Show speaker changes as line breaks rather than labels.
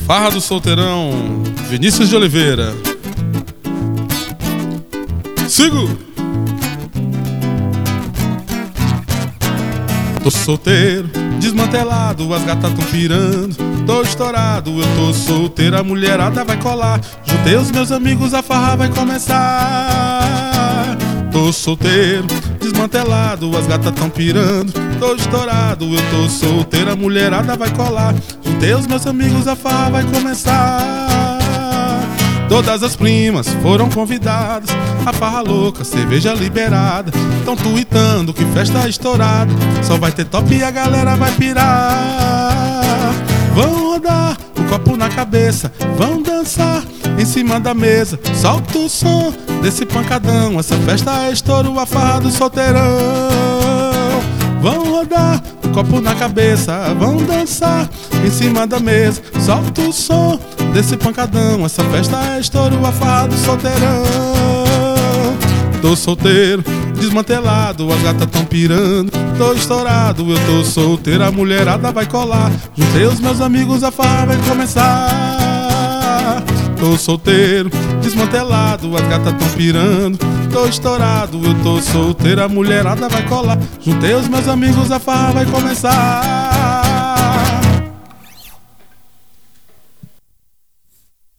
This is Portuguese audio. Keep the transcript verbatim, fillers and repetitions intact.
Farra do Solteirão, Vinícius de Oliveira. Sigo! Tô solteiro, desmantelado, as gatas tão pirando. Tô estourado, eu tô solteiro, a mulherada vai colar. Juntei os meus amigos, a farra vai começar. Tô solteiro, desmantelado, as gatas tão pirando. Tô estourado, eu tô solteiro, a mulherada vai colar. Juntei os meus amigos, a farra vai começar. Todas as primas foram convidadas, a farra louca, cerveja liberada. Tão tuitando que festa estourada, só vai ter top e a galera vai pirar. Vão rodar o copo na cabeça, vão dançar em cima da mesa. Solta o som desse pancadão, essa festa é estouro, a farra do solteirão. Vão rodar o copo na cabeça, vão dançar em cima da mesa. Solta o som desse pancadão, essa festa é estouro, a farra do solteirão. Tô solteiro, desmantelado, as gatas tão pirando. Tô estourado, eu tô solteiro, a mulherada vai colar. Juntei os meus amigos, a farra vai começar. Tô solteiro, desmantelado, as gatas tão pirando. Tô estourado, eu tô solteiro, a mulherada vai colar. Juntei os meus amigos, a farra vai começar.